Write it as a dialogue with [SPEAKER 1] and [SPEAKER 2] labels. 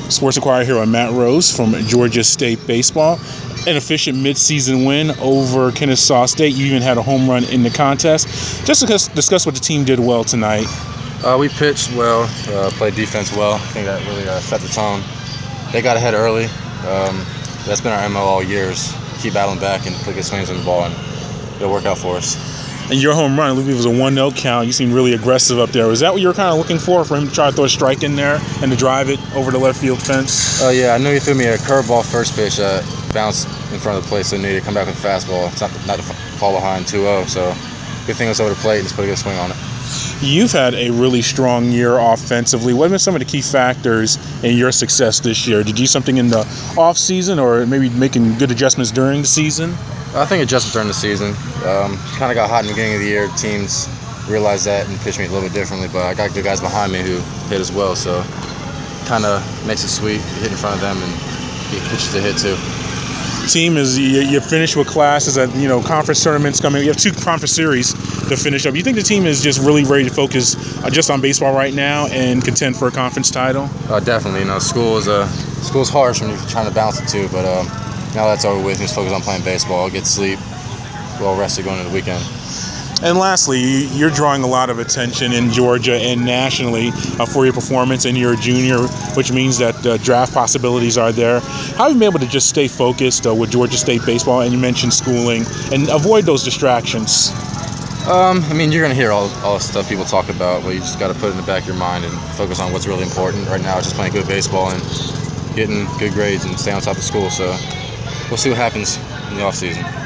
[SPEAKER 1] Sports Acquired here on Matt Rose from Georgia State Baseball. An efficient midseason win over Kennesaw State. You even had a home run in the contest. Just to discuss what the team did well tonight.
[SPEAKER 2] We pitched well, played defense well. I think that really set the tone. They got ahead early. That's been our MO all years. Keep battling back and put good swings on the ball, and it'll work out for us.
[SPEAKER 1] And your home run, I believe it was a 1-0 count. You seemed really aggressive up there. Was that what you were kind of looking for him to try to throw a strike in there and to drive it over the left field fence?
[SPEAKER 2] Yeah, I knew he threw me a curveball first pitch, bounced in front of the plate, so I knew to come back with a fastball. It's not to fall behind 2-0, so good thing it was over the plate and just put a good swing on it.
[SPEAKER 1] You've had a really strong year offensively. What have been some of the key factors in your success this year? Did you do something in the offseason or maybe making good adjustments during the season?
[SPEAKER 2] I think adjustments during the season. Kind of got hot in the beginning of the year. Teams realized that and pitched me a little bit differently, but I got good guys behind me who hit as well, so kind of makes it sweet. You hit in front of them and get pitches to hit too.
[SPEAKER 1] Team is you finished with classes at conference tournaments coming. You have 2 conference series to finish up. You think the team is just really ready to focus just on baseball right now and contend for a conference title?
[SPEAKER 2] Definitely. School's harsh when you're trying to balance the two, but now that's over with. Just focus on playing baseball, get sleep, well rested going into the weekend.
[SPEAKER 1] And lastly, you're drawing a lot of attention in Georgia and nationally for your performance, and you're a junior, which means that draft possibilities are there. How have you been able to just stay focused with Georgia State baseball, and you mentioned schooling, and avoid those distractions?
[SPEAKER 2] You're going to hear all the stuff people talk about, but you just got to put it in the back of your mind and focus on what's really important. Right now, it's just playing good baseball and getting good grades and staying on top of school. So we'll see what happens in the offseason.